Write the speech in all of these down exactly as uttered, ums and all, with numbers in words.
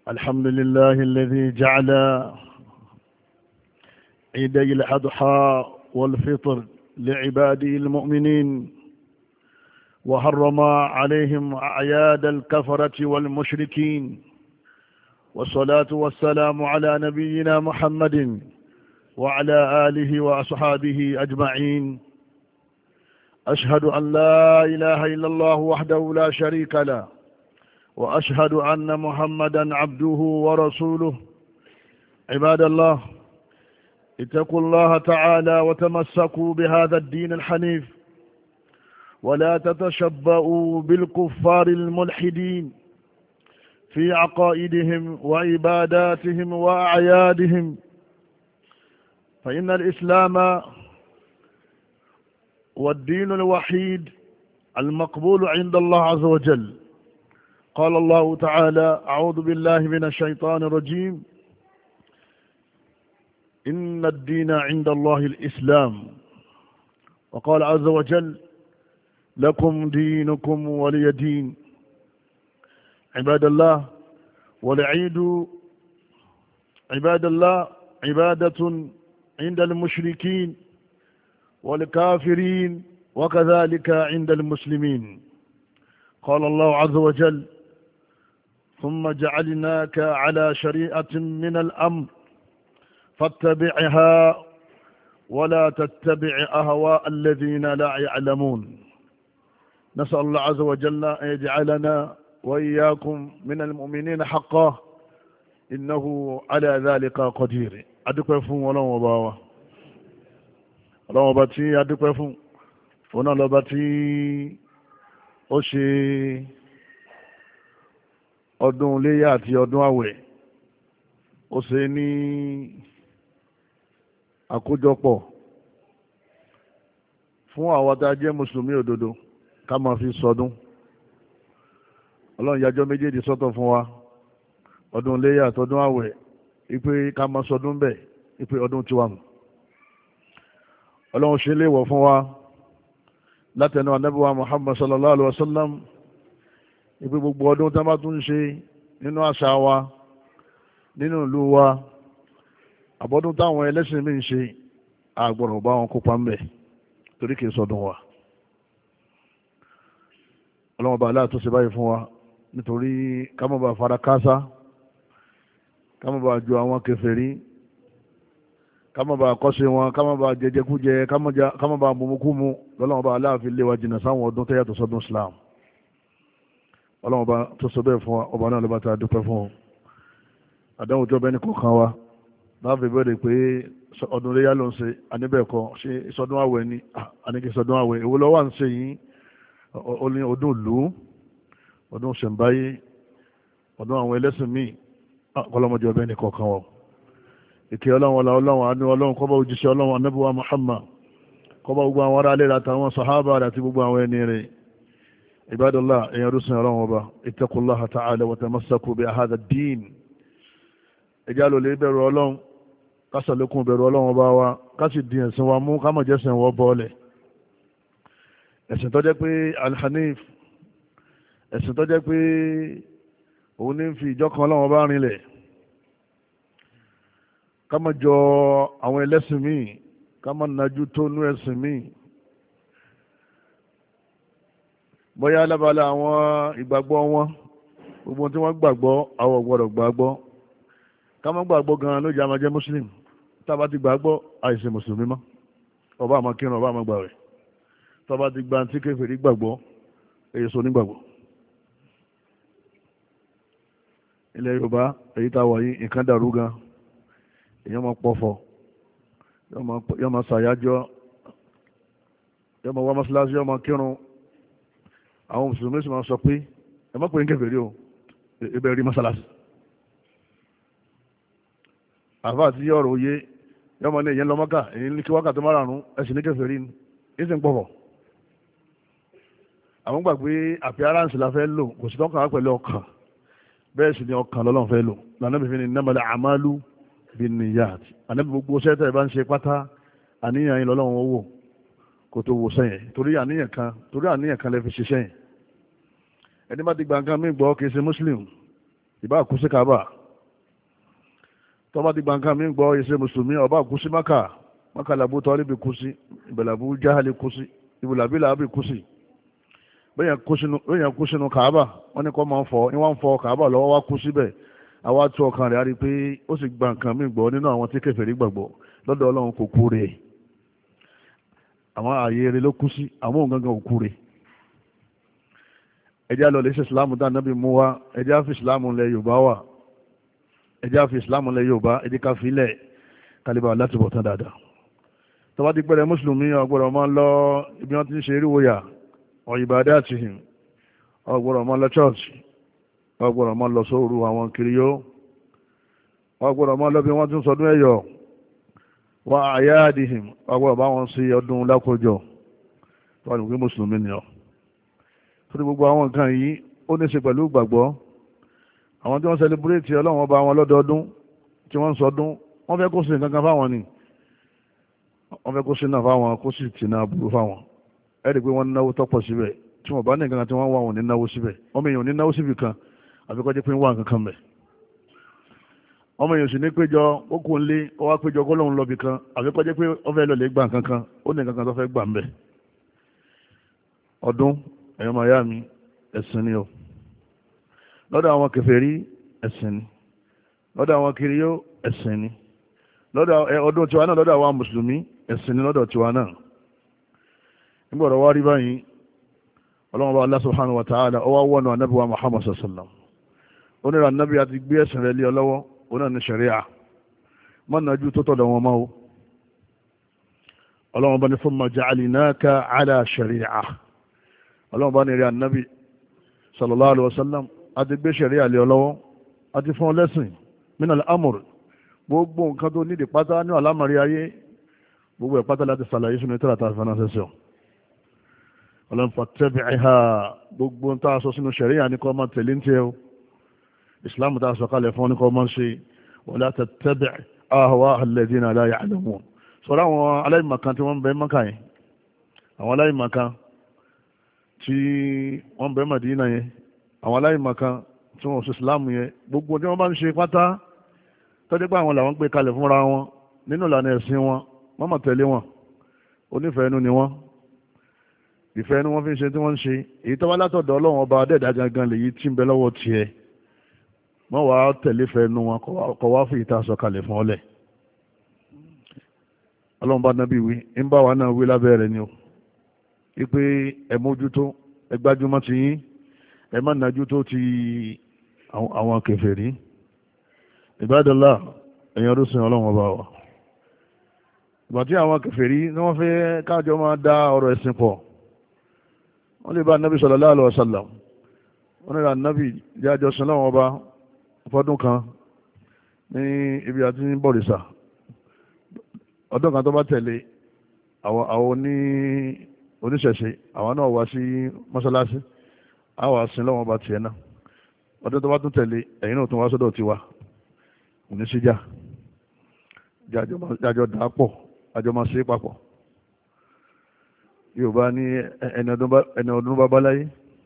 الحمد لله الذي جعل عيدي الأضحى والفطر لعباده المؤمنين، وحرم عليهم أعياد الكفرة والمشركين. والصلاة والسلام على نبينا محمد وعلى آله وأصحابه أجمعين. أشهد أن لا إله إلا الله وحده لا شريك له، وأشهد أن محمدا عبده ورسوله. عباد الله، اتقوا الله تعالى وتمسكوا بهذا الدين الحنيف، ولا تتشبؤوا بالكفار الملحدين في عقائدهم وعباداتهم وأعيادهم، فإن الإسلام والدين الوحيد المقبول عند الله عز وجل. قال الله تعالى: أعوذ بالله من الشيطان الرجيم، إن الدين عند الله الإسلام. وقال عز وجل: لكم دينكم ولي دين. عباد الله، والعيد عباد الله عبادة عند المشركين والكافرين، وكذلك عند المسلمين. قال الله عز وجل: ثم جعلناك على شريعة من الأمر فاتبعها ولا تتبع أهواء الذين لا يعلمون. نسأل الله عز وجل أن يجعلنا وإياكم من المؤمنين حقا، إنه على ذلك قدير. adúpẹ́ fún Ọlọ́run ọba wa, Ọlọ́run ọba tí adúpẹ́ fún òun náà lọ́ba tí ó ṣe ọdún iléyá àti ọdún àwẹ̀, ó ṣe ní àkójọpọ̀ fún àwọn tá a jẹ́ mùsùlùmí òdodo ká máa fi sọdún. Ọlọ́run yàjọ́ méjèèjì sọ́tọ̀ fún wa, ọdún iléyá àti ọdún àwẹ̀, ipe ká máa sọdún bẹ́ẹ̀, ipe ọdún tiwa mú. Ọlọ́run ṣe léèwọ̀ fún wa látẹnu ànábì wa Muhammad sallallahu alaihi wa sallam, ipe gbogbo ọdún tá a bá tún ṣe nínú àṣà wa, nínú ìlú wa, àbọ̀dún táwọn ẹlẹ́sìn mi ń ṣe, àgbọ̀rọ̀ bá wọn kópa ń bẹ̀, torí kìí sọdún wa. Ọlọ́run bá aláàtò ṣe báyìí fún wa nítorí ká má bàa fara kásá, ká má bàa ju àwọn kèfèrí, ká má bàa kọ́ṣe wọn, ká má bàa jẹjẹkújẹ, ká má bàa mumukumu. Ọlọ́run bá aláàfin lé wa jìnnà sáwọn ọdún tó yàtọ̀ sọdún Islam. Ọlọ́run bá tó sọ bẹ́ẹ̀ fún wa, ọba náà ló bá ta dúpẹ́ fún ọ. Àdánwò tó bẹ́ẹ̀ ní kọ̀ọ̀kan wa láàfin bẹ̀rẹ̀ pé ọdún léyà ló ń ṣe, àníbẹ̀ẹ̀kọ́ ṣe ìsọdún àwẹ̀ ni, àníkì ìsọdún àwẹ̀ èwo lọ́wọ́ à ń ṣe yìí. Ọdún ìlú, ọdún ṣẹ̀ǹbáyé, ọdún àwọn ẹlẹ́sìn míì, kọlọmọdé ọbẹ̀ ní kọ̀ọ̀kan wọ̀. Ìkẹ́ Ọlọ́run, ọlá Ọlọ́run, àánú Ọlọ́run kó bá òjíṣẹ́ Ọlọ́run ànábì wa Muhammad, kó bá gbogbo àwọn ará ilé àtàwọn sàhábà àti gbogbo àwọn ẹni rẹ̀. Ibadallah, ẹ̀yin rúsìn Ọlọ́run ọba, ittaqullaha ta'ala wa tamassaku bi hadha ad-din. Ẹjá ló lè bẹ̀rù Ọlọ́run, kásàlékún bẹ̀rù Ọlọ́run ọba wa, kásì di ẹ̀sìn wa mú, ká má jẹ́ ẹ̀sìn wọ́ bọ́ọ̀lẹ̀. Ẹ̀sìn tó jẹ́ pé al-Hanif, ẹ̀sìn tó jẹ́ pé òun ní fi ìjọ kan Ọlọ́run bá rinlẹ̀, ká má jọ àwọn ẹlẹ́sìn míì, ká má nájú tó nú ẹ̀sìn míì. Bóyá lábala àwọn ìgbàgbọ́ wọn, gbogbo tí wọ́n gbàgbọ́ àwọn gbọ́dọ̀ gbàgbọ́. Ká má gbàgbọ́ gan-an ló jẹ́ àmà jẹ́ Muslim. Tá a bá ti gbàgbọ́ àìṣe mùsùlùmí mọ́, ọba àmà kírun, ọba àmà gbààwẹ̀. Tó bá ti gba tí kèfèrí gbàgbọ́, èyí sọ nígbàgbọ́. Ilẹ̀ Yorùbá èyí tá a wà yìí, nǹkan dàrú gan. Èyàn máa pọ̀fọ̀, yọ́ máa ṣàyájọ́, yọ́ máa wá mọ́sálásí, yọ́ máa kírun. Àwọn mùsùlùmí sì máa sọ pé ẹ má pè ní kèfèrí o, ibẹ̀ rí mọ́sálásí. Àfáà àti yọ̀rọ̀ òye, yọ́ máa ní èyàn lọ Mákà, èyí ní kí wákàtí márùn-ún ẹ̀sìn ní kèfèrí ni, èyí sì ń pọ̀fọ̀. Àwọn gbàgbé appearance la fẹ́ lò, kò sí tọ́kàn wá pẹ̀lú ọkàn, bẹ́ẹ̀ sì ni ọkàn lọ́lọ́run fẹ́ lò. Lànà bìfin ni innamal a'malu binniyat. Ànábì gbogbo sẹ́tẹ̀ bá ń ṣe pátá, àníyàn yín lọ́lọ́run owó kò tó wò sẹ́yìn, torí àníyàn kan torí àníyàn kan lè fi ṣiṣẹ́ yìí. Ẹni bá ti gba nǹkan mí gbọ́ kì í ṣe Muslim, ìbá kú sí Kaaba, tó bá ti gba nǹkan mi gbọ́ ìṣe mùsùlùmí ọba kú sí Mákà Mákà làbú Tọ́líbì kú sí ìbẹ̀làbú Jáhálì kú sí ìbùlàbí làbí kú sí bẹ́yàn kú sínú Kàábà wọ́n ní kọ́ máa ń fọ ní wọ́n ń fọ Kàábà lọ́wọ́ wá kú síbẹ̀ àwa tó ọkàn rẹ̀ á rí i pé ó sì gba nǹkan mi gbọ́ nínú àwọn tí kèfèrí gbàgbọ́ lọ́dọ̀ Ọlọ́run kò kú rè àwọn ààyè rẹ̀ ló kú sí àwọn òun gangan ò kú rè ẹjẹ́ àlọ́ lè ṣe ìsìlámù dá nábì mú wa ẹjẹ́ àfi ìsìlámù lẹ Yorùbá wà ẹjẹ́ àfi ìsìlámù lẹ Yorùbá ẹjẹ́ ká filẹ̀ kálíbà láti bọ̀ tán dáadáa tọ́wá ti pẹ́rẹ́ mùsùlùmí ọgbọ́dọ̀ máa ń lọ ibi wọn ti ń ṣe eríwòyà ọ̀yìnbàdá àti hìm ọgbọ́dọ̀ máa lọ chọ́ọ̀chì ọgbọ́dọ̀ máa lọ sóòrù àwọn kiriyó ọgbọ́dọ̀ máa lọ bí wọ́n ti ń sọdún ẹ̀yọ̀ wọ́n àyà àdìhìm ọgbọ́dọ̀ bá wọn sí ọdún lákòjọ tọ́wá ní pé mùsùlùmí ni ọ torí gbogbo àwọn nǹkan yìí ó ní ṣe pẹ̀lú ìgbàgbọ́ àwọn tí wọ́n sẹlẹ̀búrẹ́tì ọlọ́run ọba wọn lọ́dọọdún tí wọ́n ń sọdún wọ́n fẹ́ kó sí nǹkan kan fáwọn ni wọ́n fẹ́ kó sí náà fáwọn kó sì tì náà burú fáwọn ẹ̀rí pé wọ́n ń náwó tọ́pọ̀ síbẹ̀ tí wọ́n bá ní nǹkan tí wọ́n wà wọn ní náwó síbẹ̀ ọmọ èèyàn ní náwó síbì kan àfi kó jẹ́ pé ń wà nǹkan kan bẹ̀ ọmọ èèyàn sì ní péjọ ó kú ń lé ó wá péjọ kó lóun lọ́bì kan àfi kó jẹ́ pé ó fẹ́ lọ lè gbà nǹkan kan ó ní nǹkan kan tó fẹ́ gbà ń bẹ̀ ọdún ẹ̀yọ́ máa yá mi ẹ̀sìn ni o lọ́dọ̀ àwọn kèfèrí ẹ̀sìn ni lọ́dọ̀ àwọn kiriyó ẹ̀sìn ni lọ́dọ̀ ọdún tiwa náà lọ́dọ̀ àwọn mùsùlùmí ẹ̀sìn ni lọ́dọ̀ tiwa náà nígbàdọ̀ wá rí báyìí ọlọ́run bá Allah subhanahu wa ta'ala ọwọ́ wọnú anábì wa Muhammad sallam ó nira anábì àti gbé ẹ̀sìn rẹ̀ lé ọ lọ́wọ́ ó náà ní ṣẹ̀ríà mọ́nàjú tó tọ̀dọ̀ wọn máa o ọlọ́run bá ní thumma ja'alnaka ala ṣẹ̀ríà ọlọ́run bá ní rí anábì sallallahu alaihi wasallam àti gbé ṣẹ̀ríà lé ọ lọ́wọ́ àti fún ọ lẹ́sìn min al-amr gbogbo nǹkan tó nídìí pátá ní àlámọ̀rí ayé gbogbo ẹ̀ pátá láti sàlàyé sínú ìtàrà tàbí fẹ́nàṣẹ́sẹ̀ ọlọ́run fattabi'ha gbogbo ń tàà sọ sínú ṣẹ̀ríà ní kọ́ máa tẹ̀lé ń tẹ́ o ìsìláàmù tàà sọ kalẹ̀ fún ní kọ́ máa ṣe wala tattabi' ahwa'a alladhina la ya'lamun sọ̀rọ̀ àwọn aláìmọ̀kan tí wọ́n ń bẹ Mákà yẹn àwọn aláìmọ̀kan tí wọ́n ń bẹ Mádínà yẹn àwọn aláìmọ̀kan tí wọ́n sọ ìsìláàmù yẹn gbogbo tí wọ́n bá ń ṣe pátá tọ́jú pé àwọn làwọn gbé kalẹ̀ fúnra wọn nínú ìlànà ẹ̀sìn wọn wọ́n máa tẹ̀lé wọn onífẹ̀ẹ́ inú ni wọ́n ìfẹ́ inú wọn fi ń ṣe tí wọ́n ń ṣe èyí tó wá látọ̀dọ̀ ọlọ́run ọba adẹ́ẹ̀dá gangan lèyí tí ń bẹ lọ́wọ́ tiẹ̀ wọ́n wàá tẹ̀lé fẹ́ inú wọn kọ́ wá fún ìta sọ kalẹ̀ fún ọlẹ̀ ọlọ́run bá nábì wí ń bá wa náà wí lábẹ́ rẹ̀ ni o wípé ẹ mójútó ẹ gbájúmọ́ ti yín ẹ má nájú tó ti àwọn kèfèrí ìbádọ́lá ẹ̀yàn ọdún ọlọ́run ọba wa ìgbà tí àwọn kèfèrí ní wọ́n fẹ́ káàjọ máa dá ọ̀rọ̀ ẹ̀sìn pọ̀ wọ́n lè bá nábì sallallahu alaihi wasallam wọ́n lè ra nábì jájọ sin láwọn ọba fọ́dún kan ní ibi àti ní bọ̀rìṣà ọdún kan tó bá tẹ̀lé àwọn oní oníṣẹ̀ṣe àwọn náà wá sí mọ́sálásí àwọn sin láwọn ọba tiẹ̀ náà ọdún tó bá tún tẹ̀lé ẹ̀yin náà tún wá sọ́dọ̀ tiwa òní síjà jájọ dà pọ̀ àjọ máa ṣe papọ̀ Yorùbá ní ẹni ọdún bá báláyé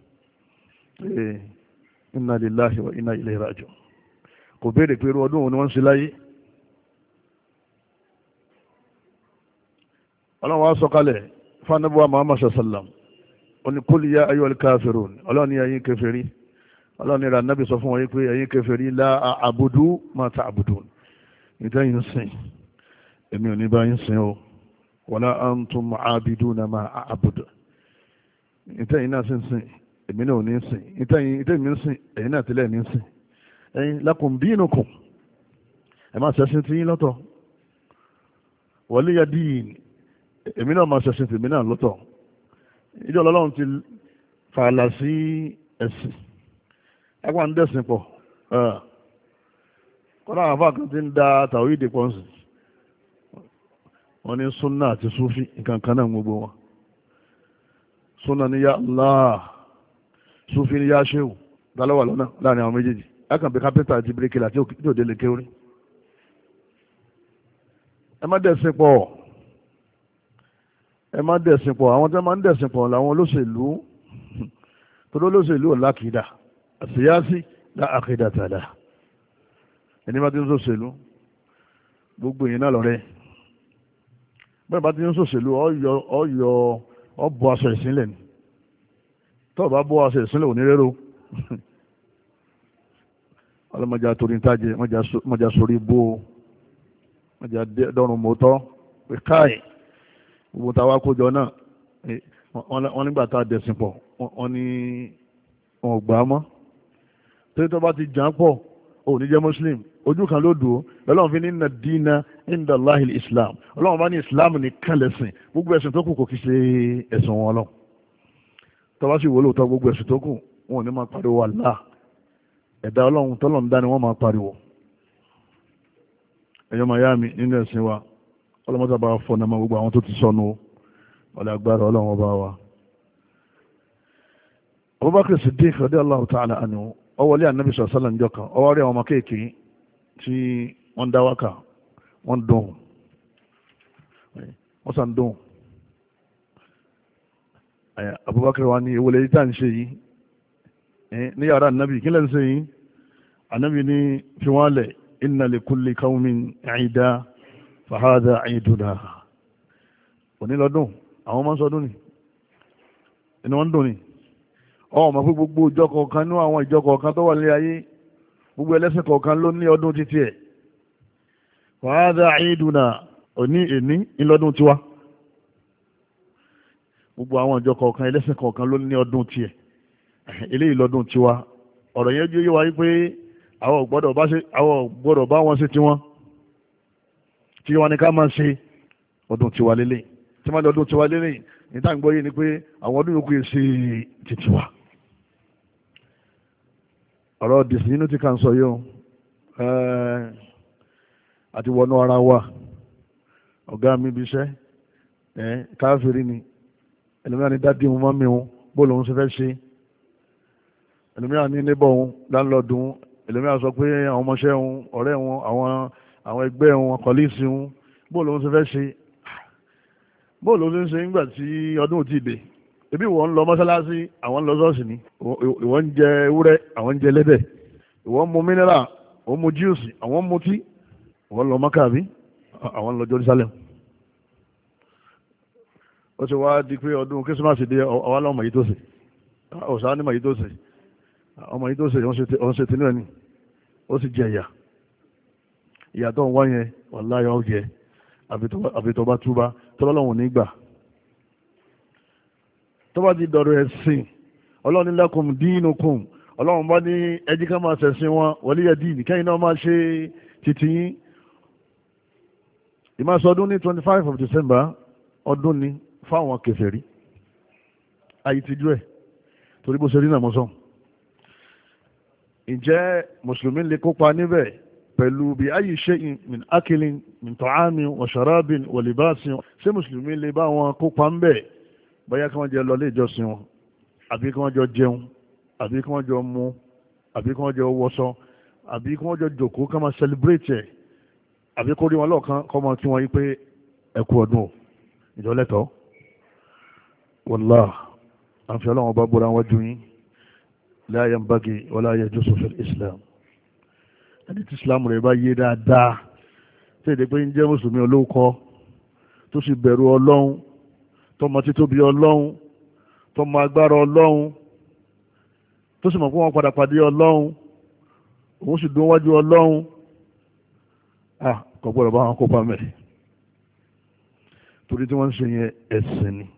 inna lillahi wa inna ilayhi raji'un kò béèrè pé irú ọdún òun ni wọ́n ń ṣe láyé ọlọ́run wá sọ̀kalẹ̀ fanabuwa Muhammad sallam ó ní kul ya ayyuhal kafirun ọlọ́run ní ẹ̀yin kèfèrí ọlọ́run ní ìrànnábì sọ fún wọn pé ẹ̀yin kèfèrí la a'budu ma ta'budun ìtẹ́yìn sìn èmi ò ní bá yín sìn o wala antum aabiduna ma a'budu ìtẹ́yìn náà sì ń sìn èmi náà ò ní sìn ìtẹ́yìn ìtẹ́yìn mi ń sìn ẹ̀yin náà tẹ́lẹ̀ ní sìn ẹ̀yin lakum dinukum ẹ̀ máa ṣẹ̀sìn tí yín lọ́tọ̀ waliya din èmi náà máa ṣẹ̀sìn tèmi náà lọ́tọ̀ ìjọ ọlọ́run ti fààlà sí ẹ̀sìn ẹgbà ń dẹ̀sìn pọ̀ kọ́nà àwọn afáàkàn ti ń da tàwídì pọ̀ sí wọ́n ní súnà àti súfì nǹkan kan náà gbogbo wọn súnà ní ya Allah súfì ní ya ṣéwù dálọ́wà lọ́nà láàrin àwọn méjèèjì akànbí kápẹ́ntà àti bíríkìlà tí ò délé kéwrí ẹ má dẹ̀sìn pọ̀ ẹ má dẹ̀sìn pọ̀ àwọn tí wọ́n máa ń dẹ̀sìn pọ̀ làwọn olóṣèlú torí olóṣèlú ò lákìdá àṣeyásí lá àkìdá tàdá ẹni bá ti ń sòṣèlú gbogbo yìí náà lọ́rẹ́ bẹ́ẹ̀ bá ti ń ṣòṣèlú ọ̀yọ́ ọ̀yọ́ ọ̀bọ aṣọ ìsínlẹ̀ ni tọ́ọ̀ bá bọ́ aṣọ ìsínlẹ̀ òní rérò ọlọ́mọdé àtòrí ntájẹ mọ́jà sórí bó mọ́jà dọ́rùn mọ́tọ́ pé káì gbogbo táwa kójọ náà wọ́n nígbà tá a dẹ̀sìn pọ̀ wọ́n ní wọn ò gbà á mọ́ torí tó bá ti jà ń pọ̀ ò ní jẹ́ muslim ojú kan ló dùn ó lọ́lọ́run fi ní inna dina inda Allahil islam ọlọ́run bá ní islam nìkan lẹ́sìn gbogbo ẹ̀sìn tó kù kò kí ṣe ẹ̀sìn wọn lọ tó bá sì wò lóòótọ́ gbogbo ẹ̀sìn tó kù wọn ò ní máa pariwo Allah ẹ̀dá ọlọ́run tọ́lọ́run dání wọ́n máa pariwo ẹ̀yọ́ mayami nínú ẹ̀sìn wa ọlọ́mọdé bá fọ́nà mọ́ gbogbo àwọn tó ti sọnù wọlé agbára ọlọ́run ọba wa. Abubakar Siddiq radiyallahu ta'ala anhu ọwọ́lé ànábì sallallahu alaihi wasallam njọ́ kan ọwọ́ rí àwọn ọmọ kéèké tí wọ́n dá wákà wọ́n dùn wọ́n sàn dùn. Abubakar wa ní ìwọlé yìí tá à ń ṣe yìí ní yàrá ànábì kí lẹ́ ń ṣe yìí ànábì ní fi wọ́n lẹ̀ inna li kulli qawmin 'ida fa hadha 'iduna òní lọ́dún àwọn ọmọ sọdún ni inú wọn dùn ni ọmọ fún gbogbo ìjọ kọ̀ọ̀kan ní àwọn ìjọ kọ̀ọ̀kan tó wà ní ayé gbogbo ẹlẹ́sìn kọ̀ọ̀kan ló ní ọdún títí ẹ̀ fa hadha 'iduna òní èní ńlọ́dún tiwa gbogbo àwọn ìjọ kọ̀ọ̀kan ẹlẹ́sìn kọ̀ọ̀kan ló ní ọdún tiẹ̀ eléyìí lọ́dún tiwa ọ̀rọ̀ yẹn jẹ́ wáyé pé àwọn gbọ́dọ̀ bá wọn ṣe tiwọn tí wọ́n ní ká máa ṣe ọdún tiwa lélẹ̀ tí wọ́n lé ọdún tiwa lélẹ̀ ní táwọn gbọ́ yé ni pé àwọn ọdún yòókù yẹn ṣe ti tiwa. ọ̀rọ̀ dìsínú ti kàn sọ yìí o àti wọnú ara wa ọ̀gá mi bí iṣẹ́ káfíìrì ni ẹlòmíràn ní dádì wọn mọ́ mi wọn bó lòun ṣe fẹ́ ṣe ẹlòmíràn ní níbọ̀ wọn láńlọ́ọ̀dún ẹlòmíràn sọ pé àwọn ọmọọṣẹ́ wọn ọ̀rẹ́ wọn àwọn àwọn ẹgbẹ́ wọn kọ́líìsì wọn bóòlù ń ṣe fẹ́ ṣe bóòlù ń ṣe nígbà tí ọdún ò tí ì dé ebi ìwọ ń lọ mọ́sálásí àwọn ń lọ ṣọ́ọ̀ṣì ni ìwọ ń jẹ ewúrẹ́ àwọn ń jẹ ẹlẹ́dẹ̀ ìwọ ń mu mínírà òun mu jíùsì àwọn ń mutí ìwọ ń lọ Mákà bí àwọn ń lọ Jerusalem ó ti wá di pé ọdún kírísímàsì dé ọwọ́ lọ́mọ yìí tó ṣe ọ̀sán ní mọ̀ yìí tó ṣe ọmọ yìí tó ṣe òun ṣe tinú ẹni ó sì jẹ ìyà ìyà tó ń wá yẹn wàláhì ó jẹ àbí tó bá túbá tó bá lọ́wọ́ nígbà tó bá ti dọ̀rọ̀ ẹ̀sìn ọlọ́run ní lakum dinukum ọlọ́run bá ní ẹjí ká máa ṣẹ̀sìn wọn waliya din kẹ́yìn náà máa ṣe títí yín ìmáṣọdún ní twenty five of December ọdún ni fáwọn kèfèrí ayé ti jú ẹ̀ torí bó ṣe rí náà mọ́sán ǹjẹ́ mùsùlùmí lè kópa níbẹ̀ pẹ̀lú bí ayé ṣe min akilin min ta'amin wa sharabin wa libasin ṣé mùsùlùmí lè bá wọn kópa ń bẹ̀ bóyá kí wọ́n jẹ lọ lé ìjọsìn wọn àbí kí wọ́n jọ jẹun àbí kí wọ́n jọ mu àbí kí wọ́n jọ wọṣọ àbí kí wọ́n jọ jòkó ká máa celebrate ẹ̀ àbí kó rí wọn lọ́ọ̀kan kọ́ máa kí wọ́n yí pé ẹ kú ọdún ìjọlẹ́tọ̀ wallah àfi ọlọ́run bá bóra wọn ju yín la yanbaghi wala yajuzu fil islam ẹni tí islam rẹ̀ bá yé dáadáa tí èdè pé ń jẹ́ mùsùlùmí olóòkọ́ tó sì bẹ̀rù ọlọ́run tó mọ títóbi ọlọ́run tó mọ agbára ọlọ́run tó sì mọ̀ pé wọ́n padà pàdé ọlọ́run òun sì dún wájú ọlọ́run ah kò gbọ́dọ̀ bá wọn kópa mẹ́ torí tí wọ́n ń ṣe yẹn ẹ̀sìn ni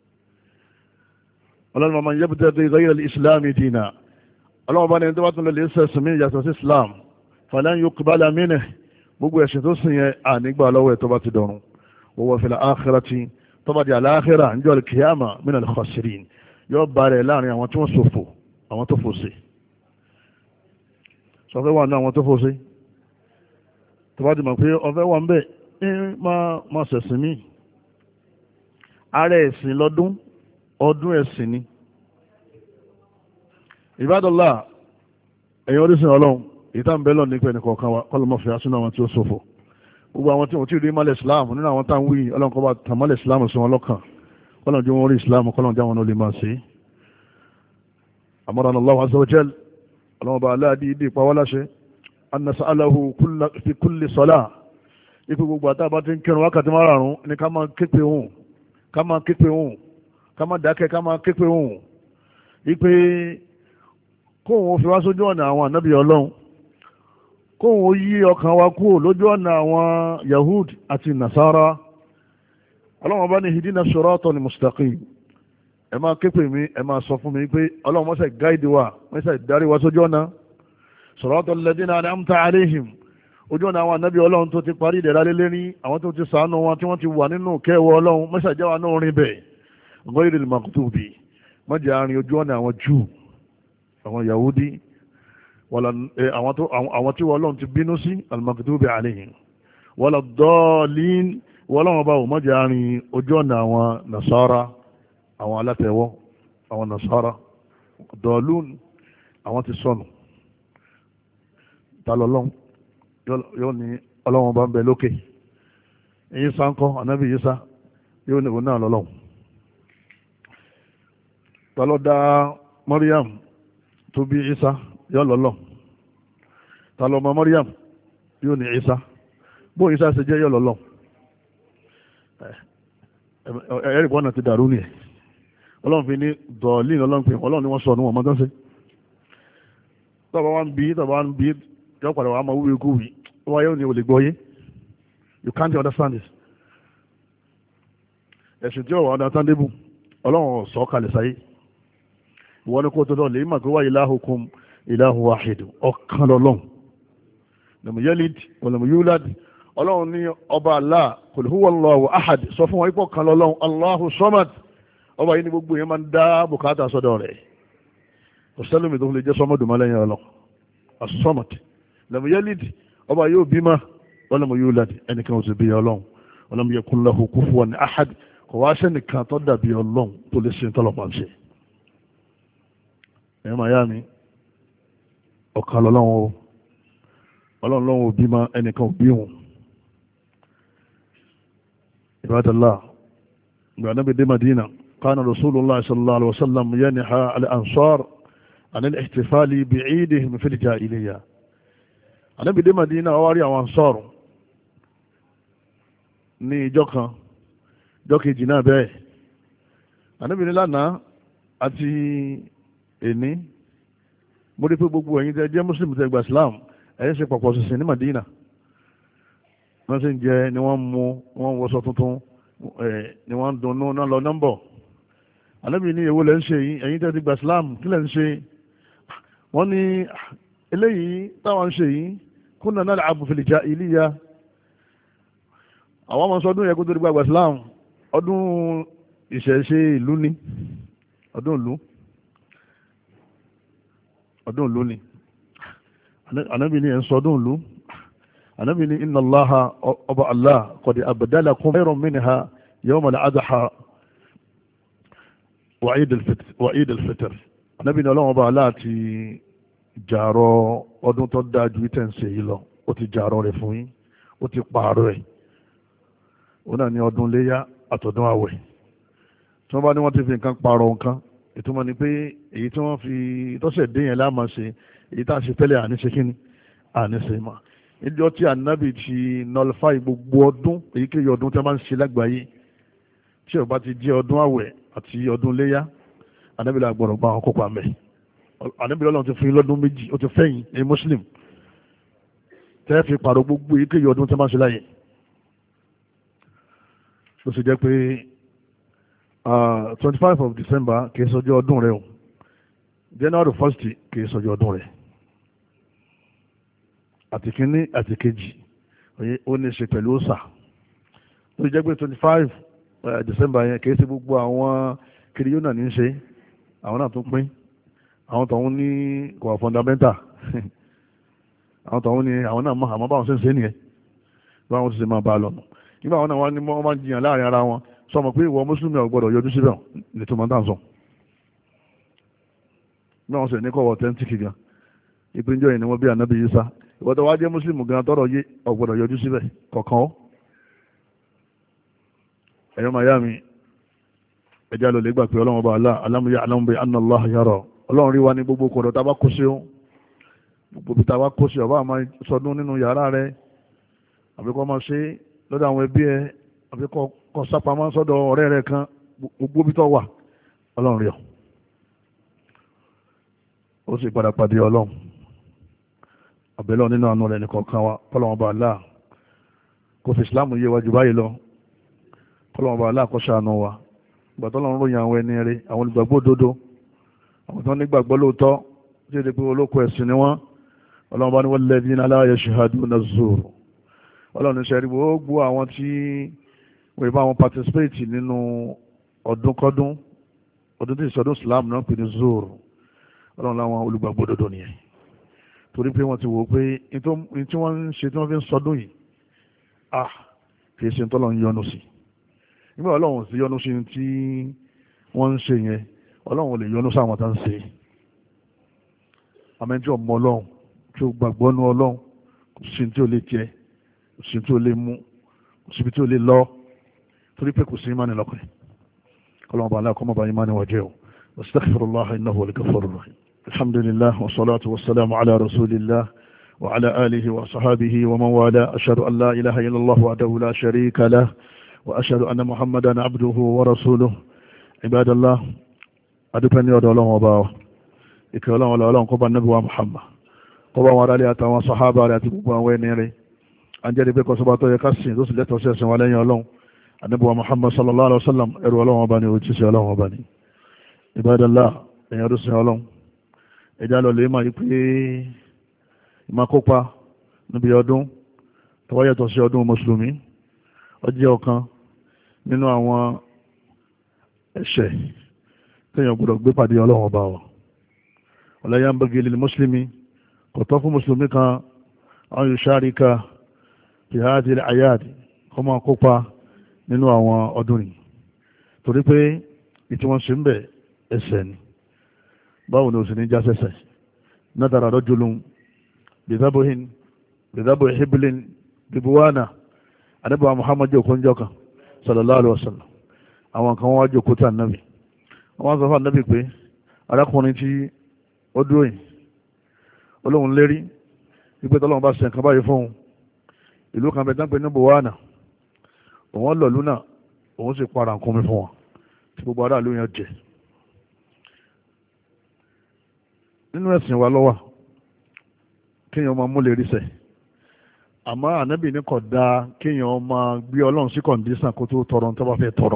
ọlọ́run máa ń yẹ bùtẹ́ tó ghayra al-islam dínà ọlọ́run bá ní ẹni tó bá tún lè lè sẹ̀sìn mí yàtọ̀ sí islam falan yuqbala minhu gbogbo ẹ̀sìn tó sìn yẹn ànígbà lọ́wọ́ ẹ̀ tó bá ti dọ̀run wa huwa fil akhirati tó bá di al-akhira níjọ́ al-qiyama min al-khasirin yóò bá rẹ̀ láàrin àwọn tí wọ́n ṣòfò àwọn tó fòṣe sọ fẹ́ wà ní àwọn tó fòṣe tó bá di mọ̀ pé ọ̀fẹ́ wà ń bẹ̀ ẹ máa sẹ̀sìn mí ààrẹ ẹ̀sìn lọ́dún ọdún ẹ̀sìn ni ìbádọ́lá ẹ̀yìn orísun ọlọ́run ìta ń bẹ́ lọ nípa ẹnì kọ̀ọ̀kan wa kọ́lọ́mọ́ fi asúnà àwọn tí ó ṣòfò gbogbo àwọn tí wọ́n ti rí mọ́lẹ̀ islam nínú àwọn tá ń wí ọlọ́run kọ́ bá tàn mọ́lẹ̀ islam sí wọn lọ́kàn kọ́lọ́n jẹ́ wọn rí islam kọ́lọ́n jẹ́ wọn ló lè máa ṣe amara Allahu azza wa jal ọlọ́run bá aláàdí ìdí ìpawọ́ láṣẹ an nas'alahu fi kulli salah ipò gbogbo àtàbà ti ń kírun wákàtí márùn-ún ní ká máa képe òun ká máa képe òun ká máa dákẹ́ ká máa képe òun ipe kóun fi wá sójú ọ̀nà àwọn ànábì ọlọ́run kóun yí ọkàn wa kúrò lójú ọ̀nà àwọn Yahud àti Nasara ọlọ́run bá ní hidina siratal mustaqim ẹ máa képe mi ẹ máa sọ fún mi pé ọlọ́run mọ́sẹ̀ gáìdì wa mọ́sẹ̀ darí wa sójú ọ̀nà siratal ladina an'amta alayhim ojú ọ̀nà àwọn ànábì ọlọ́run tó ti parí ìdẹ̀ra lé lérí àwọn tó ti ṣàánú wọn tí wọ́n ti wà nínú kẹwọ́ ọlọ́run mọ́sẹ̀ jáwa náà rìn bẹ̀ ghayril maghdubi mọ́jà àárín ojú ọ̀nà àwọn Júù àwọn Yahudi àwọn tí ọlọ́run ti bínú sí al-maghdubi alayhim wala ddallin ọlọ́run bá wò mọ́jà àárín ojú ọ̀nà àwọn Nasara àwọn alátẹ̀wọ́ àwọn Nasara dọ̀ọ̀lún àwọn ti sọnù talọ́lọ́run yóò ní ọlọ́run bá ń bẹ lókè Ìsá ńkọ́ ànábì Ìsá yóò ní òun náà lọ́lọ́run talọ́ dá Maryam tó bí Ìsá yóò lọ́lọ́run talọ́ ọmọ Maryam yóò ní Ìsá bó Ìsá ṣe jẹ́ yóò lọ́lọ́run ẹ̀rí bọ́ọ̀nà ti dàrú nìyẹn ọlọ́run fi ní dọ̀ọ̀lì ọlọ́run fi ọlọ́run ni wọ́n sọ ní wọn mọ́tọ́sí tọ́ba wa ń bí tọ́ba wa ń bí yọ padà wàá máa wúwo ikú wì wọ́n yóò ní olè gbọ́ yé you can't understand this ẹ̀sìn tí ó wà understandable ọlọ́run sọ kalẹ̀ sáyé ìwọ ni kó tó lọ lè má pé wá ilahukum ilahu wahid ọ̀kan lọ́lọ́run lam yalid wa lam yulad ọlọ́run ní ọba Allah qul huwa Allahu ahad sọ fún wọn ipò kan lọ́lọ́run Allahu samad ọba yìí ni gbogbo yẹn máa ń dá bùkátà sọ́dọ̀ rẹ̀ kò sẹ́lómi tó lè jẹ́ sọ́mọ́dù mọ́ lẹ́yìn ọlọ́ asọ́mọ́dù lam yalid ọba yóò bímọ wa lam yulad ẹnìkan ò sì bí ọlọ́run wa lam yakun lahu kufuwan ahad kò wá sẹ́nìkan tó dàbí ọlọ́run tó lè ṣe tọ́lọ́pàá ṣe ẹ̀yìn máa yá mi ọ̀kan lọ́lọ́run o ọlọ́run lọ́wọ́ ò bímọ ẹnìkan ò bí wọn ibadallah ìgbà náà bí dé Madina كان رسول الله صلى الله عليه وسلم ينهى الأنصار عن الاحتفال بعيدهم في الجاهلية أنا بدي مدينة أواري أو أنصار ní ìjọ kan ìjọ kejì náà bẹ́ẹ̀ Ànábì ní lánàá àti èní mo rí pé gbogbo ẹ̀yin tẹ́ jẹ́ Muslim tẹ́ gba Islam ẹ̀yin ṣe pọ̀pọ̀ ṣìṣìn ní Madina wọ́n sì ń jẹ ni wọ́n mú wọ́n wọṣọ tuntun ni wọ́n dunnú náà lọ nọ́mbọ̀ Ànábì ní èwo lẹ́ ń ṣe yìí ẹ̀yin tẹ́ ti gba Islam kí lẹ́ ń ṣe wọ́n ní eléyìí táwọn ń ṣe yìí kunna nal'abu fil jahiliya àwọn ọmọ sọdún yẹ kó tó di gba Islam ọdún ìṣẹ̀ṣe ìlú ni ọdún ìlú ọdún ìlú ni Ànábì ní ẹ̀ ń sọdún ìlú Ànábì ní inna Allaha ọba Allah qad abdalakum khayran minha yawm al-adha wa Eid al-Fitr wa Eid al-Fitr Ànábì ní ọlọ́wọ́n ọba Allah ti jàrọ̀ ọdún tó dáa ju ìtẹ̀sẹ̀ yìí lọ ó ti jàrọ̀ rẹ̀ fún yín ó ti pààrọ̀ ẹ̀ ó náà ní ọdún léyá àtọ̀dún àwẹ̀ tí wọ́n bá ní wọ́n ti fi nǹkan pààrọ̀ nǹkan ìtumọ̀ ni pé èyí tí wọ́n fi tọ́sẹ̀ dé yẹn láàmà ṣe èyí tá a ṣe tẹ́lẹ̀ àníṣe kíni àníṣe mà níjọ́ tí ànábì ti nullify gbogbo ọdún èyíkéyìí ọdún tí wọ́n bá ń ṣe lágbàáyé tí ó bá ti jẹ́ ọdún àwẹ̀ àti ọdún léyá ànábì là gbọ́dọ̀ gba àwọn kópa mẹ́ ànábì lọ́lọ́run ti fún yín lọ́dún méjì ó ti fẹ́yìn ní muslim tẹ́ fi pààrọ̀ gbogbo èyíkéyìí ọdún tí wọ́n bá ń ṣe láyé ló sì jẹ́ pé twenty five of December kìí sọjọ́ ọdún rẹ o January first kìí sọjọ́ ọdún rẹ àti kínní àti kejì ó ní í ṣe pẹ̀lú ọ̀sà ló sì jẹ́ pé twenty five December yẹn kìí ṣe gbogbo àwọn kiri yóò náà ní í ṣe àwọn náà tún pín àwọn tọ̀hún ní kò wà fundamental àwọn tọ̀hún ní àwọn náà mọ̀ àmọ́ báwọn ṣe ń ṣe nìyẹn báwọn ṣe máa bá a lọ nígbà wọn náà wá ní wọ́n máa ń jiyàn láàrin ara wọn sọmọ pé ìwọ mùsùlùmí ò gbọ́dọ̀ yọjú síbẹ̀ ní tó máa ń tàn sọ bí wọ́n sì ní kọ́ ọ̀tẹ́ntìkì gan ìpínjọ́ yìí ni wọ́n bí ànábì Ìsá ìwọ tó wá jẹ́ mùsùlùmí gan tọ́rọ̀ yé ò gbọ́dọ̀ yọjú síbẹ̀ kọ̀ọ̀kan ọ́ ẹ̀yọ́ màá yá mi ẹja ló lè gbà pé ọlọ́run bá alá alámúyá alámúbẹ anna Allah yara ọlọ́run rí wa ní gbogbo kọ̀dọ̀ tá a bá kó sí ó gbogbo tá a bá kó sí ọba àmọ́ sọdún nínú yàrá rẹ àbí kọ́ máa ṣe lọ́dọ̀ àwọn ẹbí ẹ àbí kọ́ sápamọ́ sọ́dọ̀ ọ̀rẹ́ rẹ kan, gbogbo bí tó wà ọlọ́run rí ọ ó sì padà pàdé ọlọ́run. àbẹ̀lọ́ nínú àánú rẹ̀ nìkan kan wa kọ́lọ́wọ́n bá aláà kó fi ìsìláàmù yé wájú báyìí lọ, kọ́lọ́wọ́n bá aláà kó ṣàánú wa. ìgbà tó lọ́run ròyìn àwọn ẹni rere, àwọn olùgbàgbọ́ òdodo, àwọn tó nígbàgbọ́ lóòótọ́ tí ó di pé olóko ẹ̀sìn ni wọ́n. ọlọ́run bá ní walladhina la yashhaduna az-zur. ọlọ́run ní sẹ́rí gbogbo àwọn tí wọ́n bá wọn participate nínú ọdún kọ́dún, ọdún tí ìsọdún islam náà pè ní zur. ọlọ́run láwọn olùgbàgbọ́ òdodo nìyẹn, torí pé wọ́n ti wò ó pé ní tí wọ́n ń ṣe tí wọ́n fi ń sọdún yìí ah kì í ṣe tọ́lọ̀ ń yọnu sí. nígbà ọlọ́run sì yọnu sí tí wọ́n ń ṣe yẹn, ọlọ́run ò lè yọnu sáwọn tá ń ṣe. àmọ́ ẹni tí ọmọ ọlọ́run tí ó gbàgbọ́ nu ọlọ́run kò sí tí ó lè jẹ, kò sí tí ó lè mú, kò síbi tí ó lè lọ, torí pé kò sí ìmánì lọ́kàn. ọlọ́run bá aláàkọ́ mọ́ bá ìmánì wọ́n jẹ́ o. astaghfirullah innahu huwal ghafurur rahim. alhamdulillah wa salatu wa salamu ala rasulillah wa ala alihi wa sahabihi wa man wala. ashhadu an la ilaha illallah wahdahu la sharika lah wa ashhadu anna muhammadan abduhu wa rasuluhu. ibadallah, adúpẹ́ ní ọ̀dọ̀ ọlọ́run ọba wa, ìkẹ́ ọlọ́run ọlọ́run kó bá nábì wa muhammad, kó bá wọn aráàlú àtàwọn sàhábà rẹ̀ àti gbogbo àwọn ẹni rẹ̀. à ń jẹ́rìí pé kọ́sọ́bà tó yẹ ká sìn tó sì lẹ́tọ̀ọ́ sí ẹ̀sìn wa lẹ́yìn ọlọ́run ànábì wa muhammad sallallahu alaihi wasallam, ẹrú ọlọ́run ọba ni, òjíṣẹ́ ọlọ́run ọba ni. ibadallah, ẹ̀yin ọdún sin ọlọ́run, ẹ̀já lọ lè máa yí pé ìmá kópa níbi ọdún tó wá yàtọ̀ sí ọdún mùsùlùmí ó jẹ́ ọ̀kan nínú àwọn ẹ̀ṣẹ̀ téèyàn gbọ́dọ̀ gbé pàdé ọlọ́run ọba wa. wala yanbaghi lil muslimi, kò tọ́ fún mùsùlùmí kan an yusharika fi hadhihi al-a'yad, kó máa kópa nínú àwọn ọdún yìí, torí pé ìtí wọ́n ṣe ń bẹ̀ ẹ̀ṣẹ̀ ni. báwo ni o sì ní já sẹ́sẹ̀? nadara rajulun bidhabuhin bidhabuhi hiblin bibuwana, ànábì wa muhammad jókòó ń jọ́kan sallallahu alaihi wasallam. àwọn kan wá jókòó tí ànábì wọ́n sọ fún ànábì pé arákùnrin tí ó dúró yìí olóhùn lérí wípé tọ́lọ́run bá ṣe nǹkan báyìí fún un, ìlú kan bẹ tán pé ní buwana, òun lọ lúnà, òun sì para nǹkan mi fún wọn tí gbogbo aráàlú yẹn jẹ. nínú ẹ̀sìn wa lọ́wọ́ kéèyàn máa múlẹ̀ ríṣẹ̀, àmọ́ ànábì ní kò dáa kéèyàn máa gbé ọlọ́run sí kọ̀ǹdíṣàn kó tó tọrọ tó bá fẹ́ tọrọ.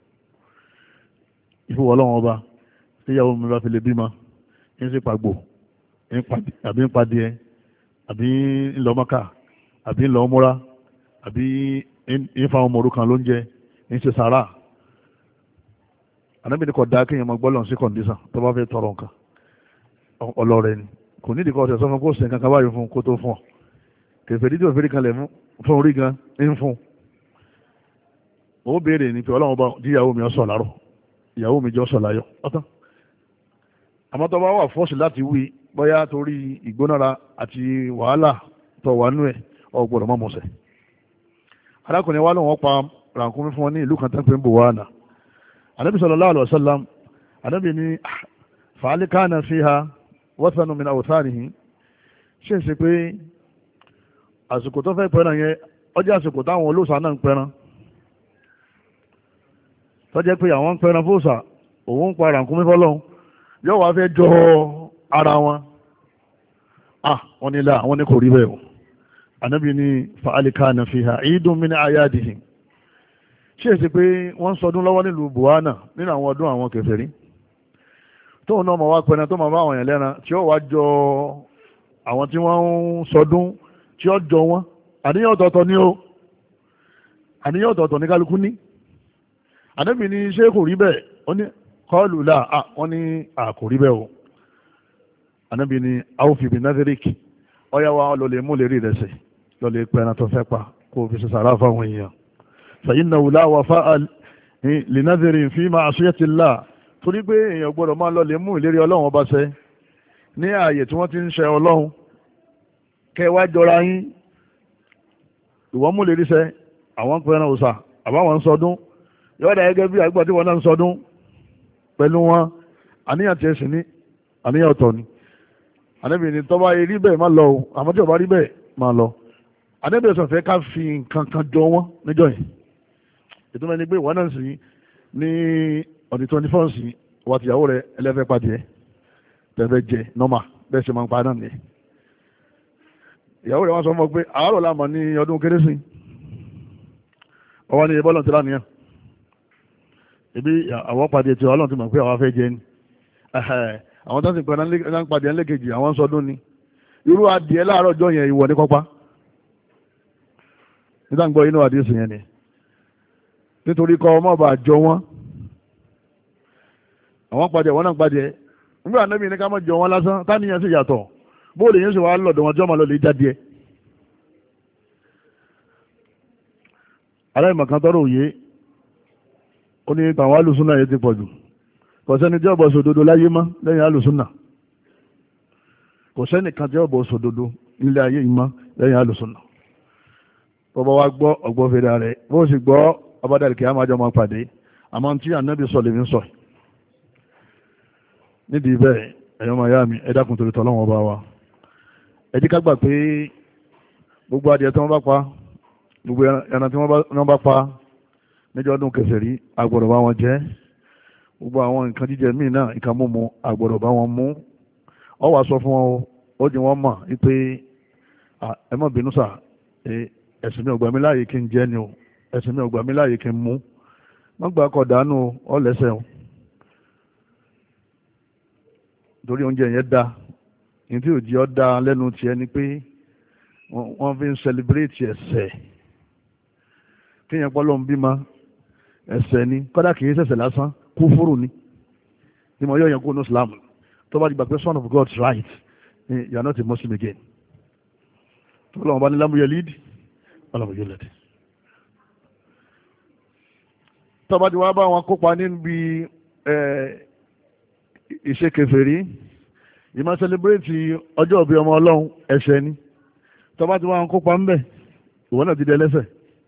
ìfowó ọlọ́run ọba tíyàwó mi bá fi lè bímọ ń sì pàgbò àbí ń padìẹ àbí ń lọ Mákà àbí ń lọ múra àbí ń fa ọmọ òrukàn lóúnjẹ ń ṣe sàrà. ànábì ní kò dáa kéèyàn máa gbọ́ ọlọ́run sí kọ̀ǹdíṣàn tó bá fẹ́ tọrọ nǹkan. ọlọ́rẹ̀ ni kò nídìí kọ́ ọ̀sẹ̀ sọ́fún kó sẹ̀ kankan báyìí fún kó tó fún ọ. kẹfẹ́ dídí òfin kan lẹ̀ fún orí gan ń fún. ó béèrè ní pé ọlọ́run bá díyàwó mi ọ̀sọ̀ lárọ̀, ìyàwó mi jẹ́ ọ̀sọ̀ láyọ̀ ọ̀tán. àmọ́ tó bá wà fọ́ọ̀sì láti wí bóyá torí ìgbónára àti wàhálà tó wà nú ẹ̀ ọ gbọ́dọ̀ mọ́ mọ́sẹ̀. arákùnrin wa lóun pa rànkúnmí fún wọn ní ìlú kan tán pé ń bò wàhánà. ànábì sallallahu alaihi wasallam, ànábì ní fàálí kánà fiha wathanu min awthanihi, ṣe é ṣe pé àsìkò tó fẹ́ pẹ́ràn yẹn ọjọ́ àsìkò táwọn olóòṣà náà ń pẹ́ràn, tó jẹ́ pé àwọn ń pẹ́ràn fóòṣà, òun ń pa rànkúnmí fọ́lọ́hun, yóò wá fẹ́ jọ ara wọn. ah wọ́n ní là wọ́n ní kò rí bẹ́ẹ̀ o. ànábì ní fa'ali kana fiha idun min ayadihim, ṣe é ṣe pé wọ́n ń sọdún lọ́wọ́ nílùú buhana nínú àwọn ọdún àwọn kèfèrí, tóun náà máa wá pẹ́ran tó máa bá àwọn èèyàn lẹ́ran tí ó wá jọ àwọn tí wọ́n ń sọdún tí ó jọ wọn. àníyàn ọ̀tọ̀ọ̀tọ̀ ni ó àníyàn ọ̀tọ̀ọ̀tọ̀ ní kálukú ní. ànábì ní ṣé kò rí bẹ́ẹ̀? ó ní kọ́ọ̀lù là á wọ́n ní à kò rí bẹ́ẹ̀ o. ànábì ní awfi bin nadhirik, ọ̀yá wa lọ lè mú lè rí rẹ̀ sẹ̀ lọ lè pẹ́ran tó fẹ́ pa kó o fi ṣe sàrà fáwọn èèyàn. fa innahu la wafa'a li nadhirin fi ma'siyati llah, torí pé èèyàn gbọ́dọ̀ máa lọ lè mú ìlérí ọlọ́run ọba ṣẹ ní ààyè tí wọ́n ti ń ṣe ọlọ́run. kẹ́ wá jọra yín, ìwọ́n mú ìlérí ṣẹ, àwọn ń pẹran òòṣà àbáwọn ń sọdún, yọ̀ọ́dà gẹ́gẹ́ bí àgbà tí wọ́n náà ń sọdún pẹ̀lú wọn. àníyàn tiẹ̀ sì ní àníyàn ọ̀tọ̀ ni. ànábì ní tó bá rí bẹ́ẹ̀ má lọ o, àmọ́ tí ò bá rí bẹ́ẹ̀ má lọ. ànábì sọ fẹ́ ká fi nǹkan kan jọ wọ́n níjọ́ yìí ètò mẹ́ni pé wọ́n náà sì ní ọ̀dì twenty four sí wọ́n ti yàwó rẹ̀ ẹlẹ́fẹ́ padì ẹ̀ tẹ́fẹ́ jẹ nọ́mà bẹ́ẹ̀ ṣe máa ń pa náà nìyẹn ìyàwó rẹ̀ wọ́n sọ fún ọ pé àárọ̀ láàmọ̀ ní ọdún kérésì ọwọ́ ní ebọ́lọ̀ tí lánìyàn ibi àwọn padì tí ọlọ́run ti mọ̀ pé àwọn afẹ́ jẹ ni àwọn tó ń sìn pé náà ń padì ẹlẹ́kejì àwọn ń sọdún ni irú adìẹ láàárọ̀ ọjọ́ yẹn ìwọ ní kọ́pá nígbà gbọ́ inú àdìsí yẹn ni nítorí kọ́ ọmọ bá jọ wọ́n àwọn padì àwọn náà padì ẹ nígbà Ànábì ní ká má jọ wọ́n lásán táníyàn sì yàtọ̀ bóòlù yẹn sì wá lọ́dọ̀ wọn tí wọ́n máa lọ lè jáde ẹ aláìmọ̀kan tọ́rọ òye ó ní tàwọn alùsùnà yẹn ti pọ̀ jù kò sẹ́ni tí ọ̀bọ̀ sòdodo láyé mọ́ lẹ́yìn alùsùnà kò sẹ́ni kan tí ọ̀bọ̀ sòdodo nílé ayé yìí mọ́ lẹ́yìn alùsùnà bọ́bá wa gbọ́ ọgbọ́n fèrè rẹ̀ bó sì gbọ́ ọbádàlì kìí àmàjọ máa pàdé àmọ́ tí ànábì sọ lèmi sọ nídìí bẹ́ẹ̀ ẹ̀yọ́ máa yá mi ẹ dákun torí tọ́lọ́wọ́n bá wa ẹ jí ká gbà pé gbogbo adìẹ tí wọ́n bá pa gbogbo ẹran tí wọ́n bá pa níjọ́ ọdún kèfèrí àgbọ̀dọ̀ bá wọn jẹ gbogbo àwọn nǹkan jíjẹ míì náà nǹkan mímu àgbọ̀dọ̀ bá wọn mú ọ wàá sọ fún wọn ó di wọn mọ̀ wípé ẹ má bínú sà ẹ̀sìn mi ò gbà mí láàyè kí n jẹ ni o ẹ̀sìn mi ò gbà mí láàyè kí n mú wọ́n gbà kọ̀ dànù ọ lẹ́sẹ̀ o torí oúnjẹ yẹn da ní tí òjì ọ da lẹ́nu tiẹ̀ ni pé wọ́n fi ń celebrate ẹ̀ṣẹ̀ kéèyàn pọ́ lọ́n bímọ ẹ̀ṣẹ̀ ni kọ́dà kìí ṣẹ̀ṣẹ̀ lásán kúfúrù ni ni mo yọ yẹn kó ní Islam tó bá di gbà pé son of God right you are not a Muslim again tó lọ́wọ́ bá ní lámúyẹ lead ọlọ́mọdé lẹ́dí tó bá ti wá bá wọn kópa níbi ìṣe kèfèrí ìmọ̀ celebrate ọjọ́ ìbí ọmọ ọlọ́run ẹ̀ṣẹ̀ ni tó bá ti wá wọn kópa ńbẹ̀ ìwọ náà ti dẹ lẹ́ṣẹ̀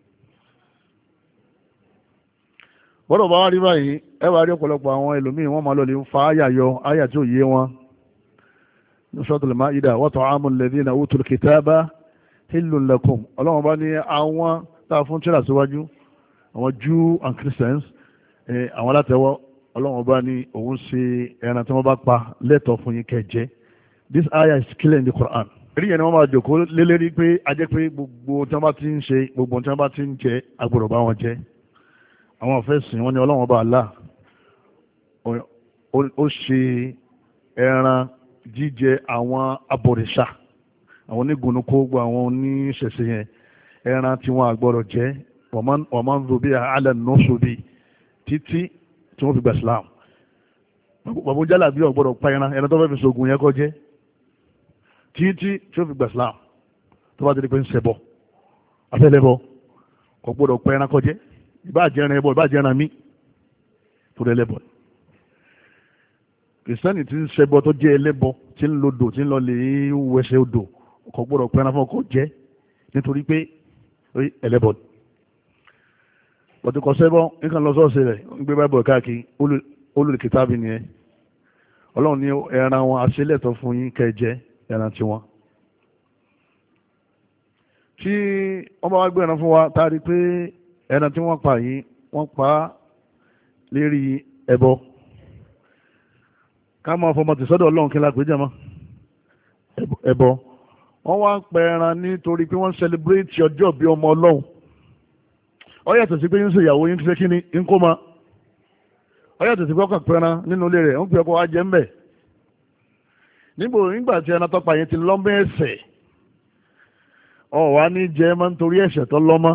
bọ́dọ̀ bá wá rí báyìí ẹ wá rí ọ̀pọ̀lọpọ̀ àwọn ẹlòmíì wọ́n máa lọ lè ń fa àyà yọ àyà tí ò yé wọn ní Suratul Maida wa ta'amul ladhina utul kitaba hillun lakum ọlọ́run bá ní àwọn tá a fún tíra síwájú àwọn Jew and Christians àwọn alátẹ̀wọ́ ọlọ́run bá ní òun ṣe ẹran tí wọ́n bá pa lẹ́tọ̀ọ́ fún yín kẹjẹ this ayah is clear in the Quran èyí yẹn ni wọ́n máa jòkó lélẹ́rí pé a jẹ́ pé gbogbo tí wọ́n bá ti ń ṣe gbogbo tí wọ́n bá ti ń jẹ agbọ́dọ̀ bá wọn jẹ àwọn ọ̀fẹ́sìn wọn ni ọlọ́run bá Allah ó ṣe ẹran jíjẹ àwọn abọ̀rìṣà àwọn onígunukó gbọ́ àwọn oníṣẹ̀ṣe yẹn ẹran tí wọ́n àgbọ̀rọ̀ jẹ́ wọ́n máa ń zo bí alẹ́ nọ́ọ̀sọ̀bì títí tí wọ́n fi gbà Islam bàbá jálà bí ọ̀gbọ́dọ̀ pa ẹran ẹran tó fẹ́ fi sògùn yẹn kọ́ jẹ́ títí tí wọ́n fi gbà Islam tó bá ti di pé ń ṣẹbọ afẹ́lẹ́bọ kò gbọ́dọ̀ pa ẹran kọ́ jẹ́ ìbá jẹran ẹbọ ìbá jẹran mí tó rẹ lẹ́bọ kìrìsìtẹ́nì tí ń ṣẹbọ tó jẹ́ ẹlẹ́bọ tí ń lo odò tí ń lọ lè wẹsẹ̀ odò kò gbọ́dọ̀ pẹ́ran fún ọkọ̀ jẹ́ nítorí pé ẹlẹ́bọ ọ̀tún kọ sẹ́bọ nǹkan lọ sọ́ọ̀sì rẹ̀ ń gbé báìbọ̀ káàkiri olùkìtàbí nìyẹn ọlọ́run ní ẹran wọn àṣẹlẹ̀tọ̀ fún yín kẹjẹ ẹran tiwọn tí wọ́n bá wá gbé ẹran fún wa tá a rí pé ẹran tí wọ́n pa yìí wọ́n pa lérí ẹbọ ká máa fọmọ tìsọ́dọ̀ ọlọ́run kí n la pè jẹ́ mọ́ ẹbọ wọ́n wá ń pẹ ẹran nítorí pé wọ́n ń sẹlẹ̀bírẹ́tì ọjọ́ bí ọmọ ọlọ́run ó yàtọ̀ sí pé yín ṣe ìyàwó yín ṣe kí ni ń kó ma ó yàtọ̀ sí pé ọkàn pẹ ẹran nínú ilé rẹ̀ ń pè ọkọ̀ wá jẹ́ ń bẹ̀ níbo nígbà tí ẹran tọ́pa yẹn ti lọ́mọ ẹ̀ṣẹ̀ ọ̀ wá ní jẹ́ máa ń torí ẹ̀ṣẹ̀ tó lọ́mọ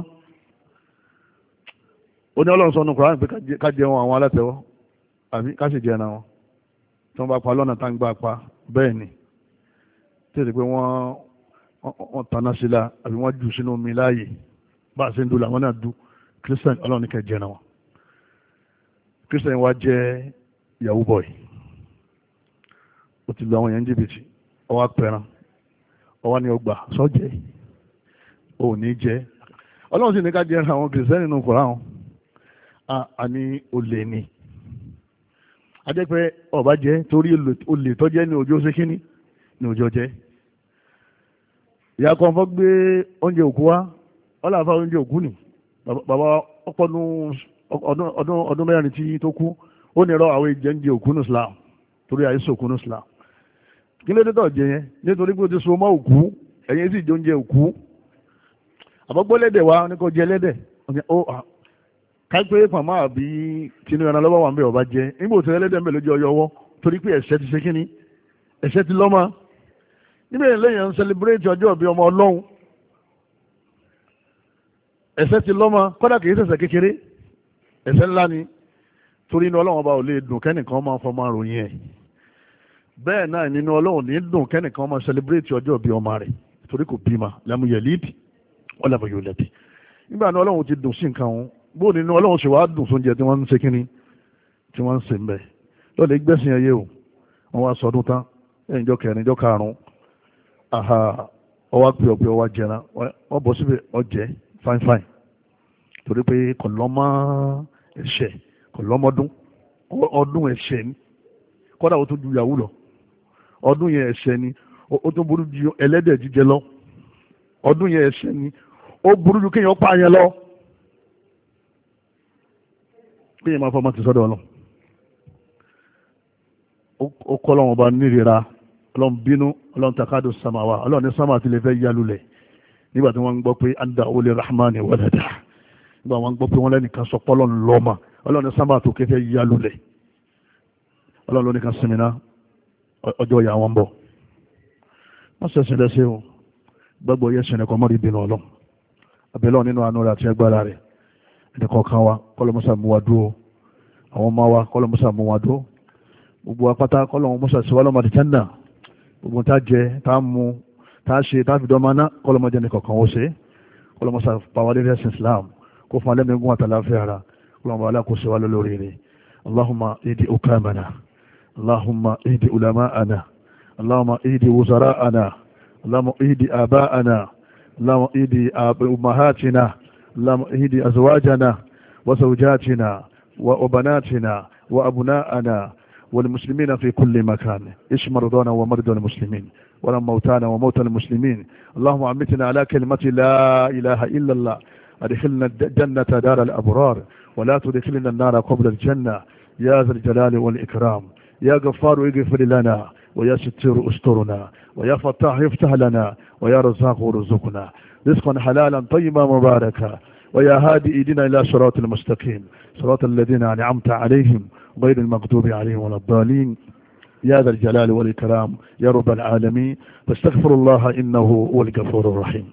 ó ní ọlọ́run sọ nù Kùránì pé ká jẹun àwọn alátẹ̀wọ́ àbí ká sì jẹ ẹran wọn tí wọ́n bá pa lọ́nà tá ń gbà pa bẹ́ẹ̀ ni tí èdè pé wọ́n wọ́n tanná sí la àbí wọ́n jù sínú omi láàyè bá a ṣe ń du làwọn náà du Christian ọlọ́run ní kẹ́ jẹ́ ẹran wọn Christian wa jẹ́ yahoo boy ó ti lu àwọn yẹn jìbìtì ọwọ́ apẹ̀ràn ọwọ́ ni ọgbà sọ́jẹ́ ò ní jẹ́ ọlọ́run sì ní ká jẹ́ ẹran àwọn Christian nínú Kùránì àní olè ni adẹ́pẹ́ ọba jẹ́ torí olè tó jẹ́ ní ọjọ́ ṣe kíní ní ọjọ́ jẹ́ ìyá kan fọ́ gbé oúnjẹ òkú wá wọ́n làá fa oúnjẹ òkú nì bàbá ọpọnu ọdún mẹ́rin tí tó kú ó ní rọ àwọn ìjẹ oúnjẹ òkú ní Islam torí àìsàn òkú ní Islam kí ló dé tó jẹ yẹn nítorí pé o ti so mọ́ òkú ẹ̀yin sì jẹ oúnjẹ òkú àbọ̀gbọ́ lẹ́dẹ̀ wa ní kò jẹ lẹ́dẹ̀ kápẹ́ pàmò àbí tinú ẹran lọ́wọ́ wà ń bẹ̀ ọba jẹ nígbà òtún ẹlẹ́dẹ̀ ń bẹ̀ lójú ọyọ ọwọ́ torí pé ẹ̀ṣẹ̀ ti ṣe kíni ẹ̀ṣẹ̀ ti lọ́mọ níbẹ̀ lẹ́yìn ń sẹlẹ̀bírẹ́tì ọjọ́ ìbí ọmọ ọlọ́run ẹ̀ṣẹ̀ ti lọ́mọ kọ́dà kìí ṣẹ̀ṣẹ̀ kékeré ẹ̀ṣẹ̀ ńlá ni torí inú ọlọ́run ọba ò lè dùn kẹ́nìkan máa fọmọ ròyìn ẹ̀ bẹ́ẹ̀ náà nínú ọlọ́run ní dùn kẹ́nìkan máa sẹlẹ̀bírẹ́tì ọjọ́ ìbí ọmọ rẹ̀ torí kò bímọ lam yalid wa lam yulad nígbà náà ọlọ́run ti dùn sí nǹkan òun bóun nínú ọlọ́run ṣe wàá dùn sóúnjẹ tí wọ́n ń ṣe kínní tí wọ́n ń ṣe ń bẹ̀ lọ́lẹ̀ gbẹ̀sìn ẹyẹ o wọ́n wá sọdún tán ẹ̀yìn ìjọ kẹrin ìjọ karùn-ún àhà ọwọ́ pè ọ̀pẹ ọwọ́ jẹra wọ́n bọ̀ síbẹ̀ ọjẹ́ fine fine torí pé kò lọ́mọ ẹ̀ṣẹ̀ kò lọ́mọdún ọdún ẹ̀ṣẹ̀ ni kọ́dà ó tún ju yahoo lọ ọdún yẹn ẹ̀ṣẹ̀ ni ó tún burú ju ẹlẹ́dẹ̀ jíjẹ lọ ọdún yẹn ẹ̀ṣẹ̀ ni ó burú ju kéèyàn pa yẹn lọ kéèyàn máa fọ́ ọmọ ti sọ́dọ̀ ọlọ́ ó kọ́ lọ́wọ́ bá nírira ọlọ́run bínú ọlọ́run takádù samawa ọlọ́run ní sámà ti lè fẹ́ yálulẹ̀ nígbà tí wọ́n ń gbọ́ pé anda olè rahman walada nígbà wọ́n ń gbọ́ pé wọ́n lẹ́nìkan sọ pọ́lọ́ lọ́mà ọlọ́run ní sámà tó kẹfẹ́ yálulẹ̀ ọlọ́run ló ní kan sinmi náà ọjọ́ ìyá wọn bọ̀ wọ́n sẹ̀sìn lẹ́sẹ̀ o gbàgbọ́ yẹ sẹ̀nẹ̀ kọ́ mọ́rí bínú ọlọ́run abẹ́lọ́ nínú àánú rẹ̀ àti agbára rẹ̀ ẹnìkọ̀ọ̀kan wa kọ́lọ́mọ́sà mú wa dúró àwọn ọmọ wa kọ́lọ́mọ́sà mú wa dúró gbogbo apáta kọ́lọ́mọ́sà síwá lọ́mọdé tẹ́ńdà gbogbo tá jẹ tá mú tá ṣe tá fi dọ́mọ ná kọ́lọ́mọdé ẹnìkọ̀ọ̀kan ó ṣe kọ́lọ́mọ́sà pàwálé rẹ̀ sin Islam kó fún alẹ́mẹ̀gún àtàláfẹ́ ara kọ́lọ́mọ́ alákòóso wa lórí rẹ̀ Allahumma idi ukamana Allahumma idi ulama'ana Allahumma idi wuzara'ana Allahumma idi aba'ana اللهم اهدي أمهاتنا اللهم اهدي أزواجنا وزوجاتنا وبناتنا وأبناءنا والمسلمين في كل مكان اشف مرضانا ومرضى المسلمين ولم موتانا وموتى المسلمين اللهم أمتنا على كلمة لا إله إلا الله أدخلنا الجنة دار الأبرار ولا تدخلنا النار قبل الجنة يا ذا الجلال والإكرام يا غفار اغفر لنا ويا ستير استرنا ويا فتاح يفتح لنا ويا رزاق ارزقنا رزقا حلالا طيبا مباركا ويا هادي ايدنا الى صراط المستقيم صراط الذين انعمت عليهم غير المغضوب عليهم ولا الضالين يا ذا الجلال والاكرام يا رب العالمين فاستغفر الله انه هو الغفور الرحيم